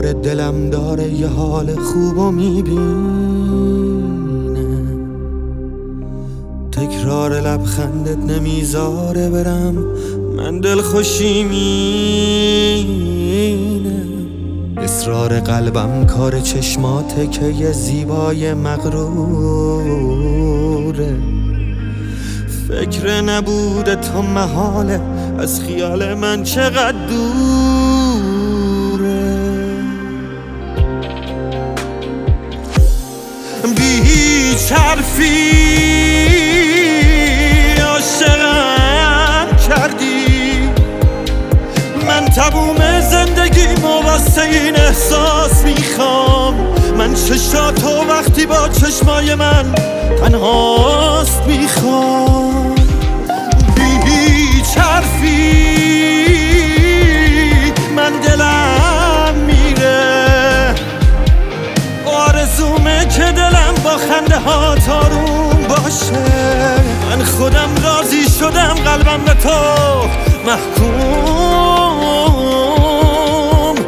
دوباره دلم داره یه حال خوبو میبینه، تکرار لبخندت نمیذاره برم، من دل خوشی مینه. اصرار قلبم کار چشماته که یه زیبای مغروره، فکر نبوده تو محاله، از خیال من چقدر دوره. بیهیچ حرفی عاشقم کردی، من تموم زندگیمو واسه این احساس میخوام. من چشاتو وقتی با چشمای من تنهاست میخوام. بیهیچ حرفی من دلم میره، آرزومه که دلم با خنده ها تاروم باشه. من خودم راضی شدم قلبم به تو محکوم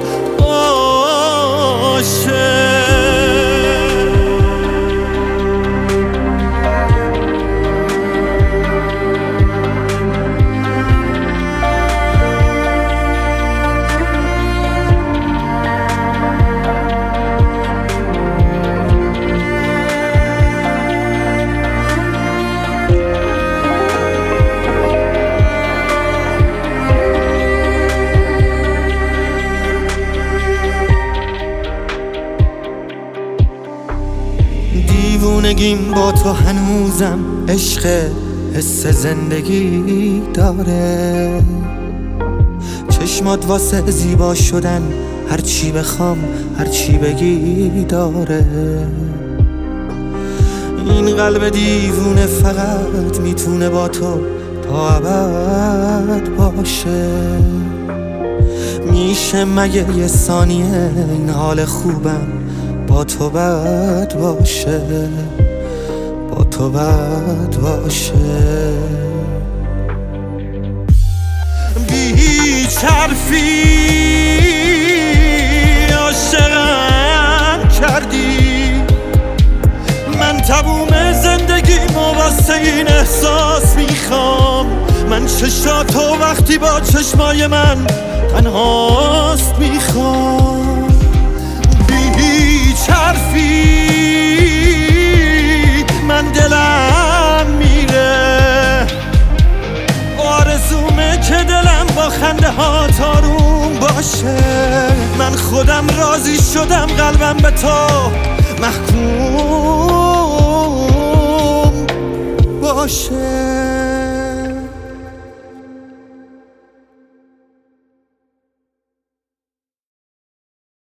باشه. دیوونگیم با تو هنوزم عشق حس زندگی داره، چشمات واسه زیبا شدن هرچی بخوام هرچی بگی داره. این قلب دیوونه فقط میتونه با تو تا ابد باشه. میشه مگه یه ثانیه این حال خوبم با تو بد باشه، با تو بد باشه. بیهیچ حرفی عاشقم کردی، من تموم زندگیمو واسه این احساس میخوام. من چشاتو وقتی با چشمای من تنهاست میخوام. بیهیچ حرفی من دلم میره، آرزومه که دلم با خنده ها تاروم باشه. من خودم راضی شدم قلبم به تو محکوم باشه.